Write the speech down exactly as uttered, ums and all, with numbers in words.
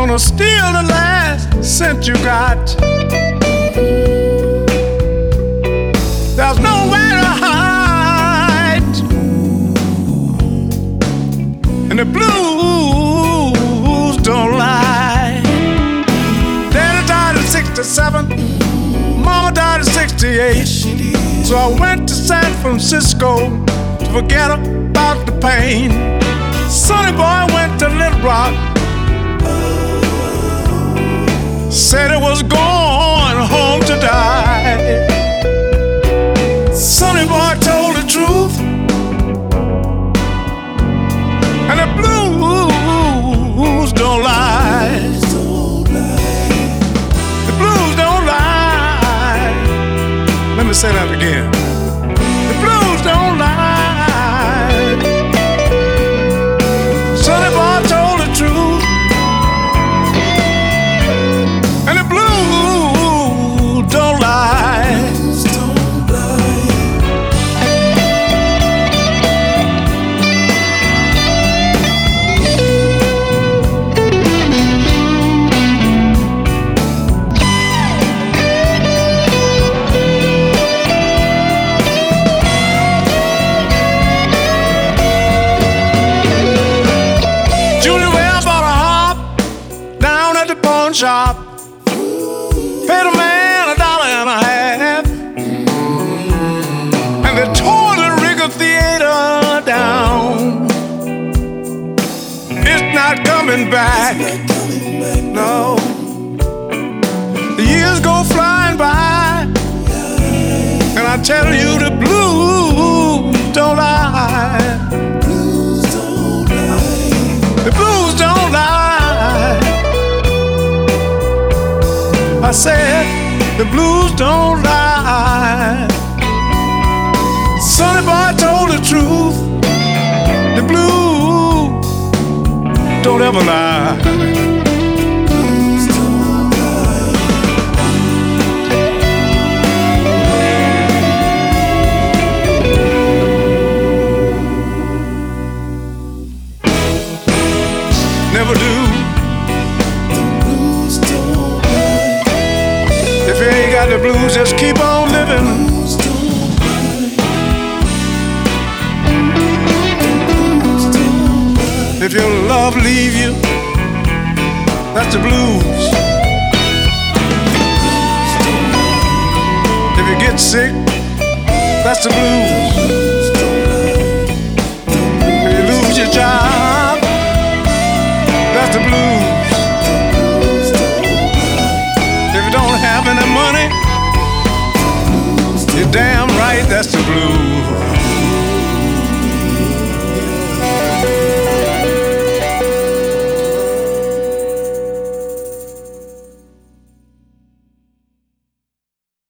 gonna steal the last cent you got. There's nowhere to hide, and the blues don't lie. Daddy died at sixty-seven, Mama died at sixty-eight. So I went to San Francisco to forget about the pain. Sonny boy went to Little Rock, said it was going home to die. Sonny boy told the truth, and the blues don't lie. The blues don't lie. Let me say that again. The blues don't lie. Sonny boy told the truth, and the blues don't lie. Shop, paid a man a dollar and a half, and they tore the Rigger Theater down. It's not coming back, no. The years go flying by, and I tell you the blues don't lie. The blues don't lie. I said the blues don't lie. Sonny boy told the truth. The blues don't ever lie. Blues don't lie. Never do. If you ain't got the blues, just keep on living. If your love leave you, that's the blues. If you get sick, that's the blues. If you lose your job, that's the blues. Don't have any money, you're damn right, that's the blues.